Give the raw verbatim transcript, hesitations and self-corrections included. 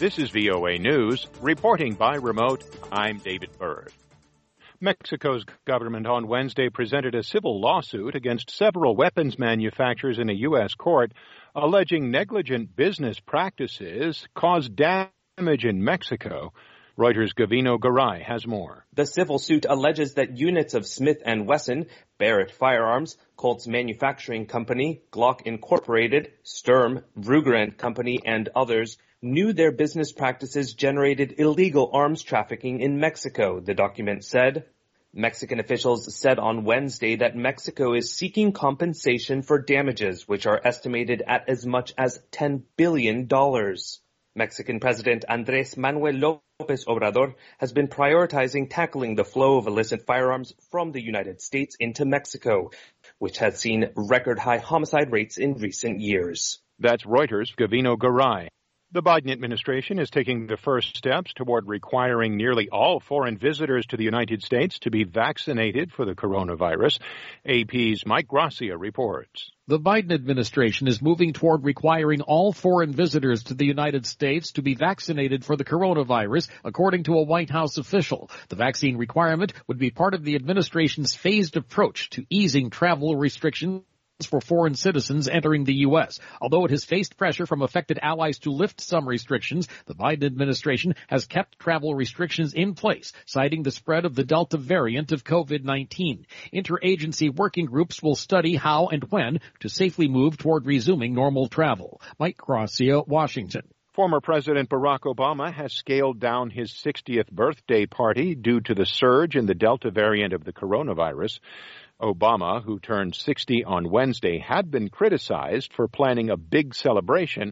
This is V O A News, reporting by remote. I'm David Bird. Mexico's government on Wednesday presented a civil lawsuit against several weapons manufacturers in a U S court, alleging negligent business practices caused damage in Mexico. Reuters' Gavino Garay has more. The civil suit alleges that units of Smith and Wesson, Barrett Firearms, Colt's Manufacturing Company, Glock Incorporated, Sturm, Ruger and Company, and others knew their business practices generated illegal arms trafficking in Mexico, the document said. Mexican officials said on Wednesday that Mexico is seeking compensation for damages, which are estimated at as much as ten billion dollars. Mexican President Andrés Manuel López Obrador has been prioritizing tackling the flow of illicit firearms from the United States into Mexico, which has seen record-high homicide rates in recent years. That's Reuters' Gavino Garay. The Biden administration is taking the first steps toward requiring nearly all foreign visitors to the United States to be vaccinated for the coronavirus. A P's Mike Gracia reports. The Biden administration is moving toward requiring all foreign visitors to the United States to be vaccinated for the coronavirus, according to a White House official. The vaccine requirement would be part of the administration's phased approach to easing travel restrictions for foreign citizens entering the U S. Although it has faced pressure from affected allies to lift some restrictions, the Biden administration has kept travel restrictions in place, citing the spread of the Delta variant of COVID nineteen. Interagency working groups will study how and when to safely move toward resuming normal travel. Mike Gracia, Washington. Former President Barack Obama has scaled down his sixtieth birthday party due to the surge in the Delta variant of the coronavirus. Obama, who turned sixty on Wednesday, had been criticized for planning a big celebration